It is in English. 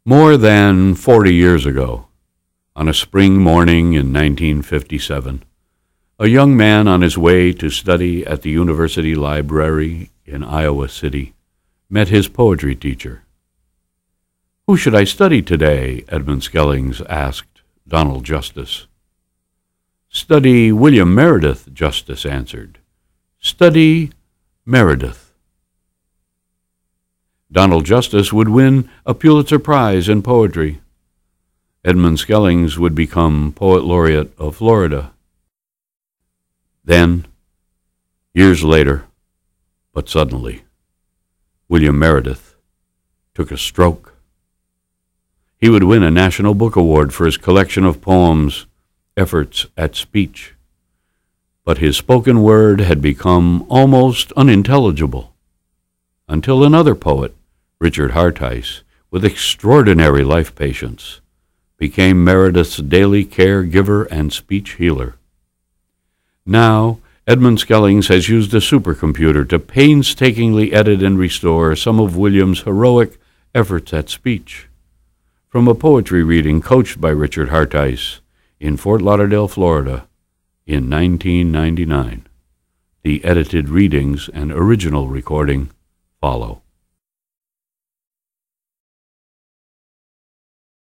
More than 40 years ago, on a spring morning in 1957, a young man on his way to study at the University Library in Iowa City met his poetry teacher. "Who should I study today?" Edmund Skellings asked Donald Justice. "Study William Meredith," Justice answered. "Study Meredith." Donald Justice would win a Pulitzer Prize in poetry. Edmund Skellings would become Poet Laureate of Florida. Then, years later, but suddenly, William Meredith took a stroke. He would win a National Book Award for his collection of poems, Efforts at Speech. But his spoken word had become almost unintelligible, until another poet, Richard Hartice, with extraordinary life patience, became Meredith's daily caregiver and speech healer. Now, Edmund Skellings has used a supercomputer to painstakingly edit and restore some of William's heroic efforts at speech. From a poetry reading coached by Richard Hartice in Fort Lauderdale, Florida, in 1999. The edited readings and original recording follow.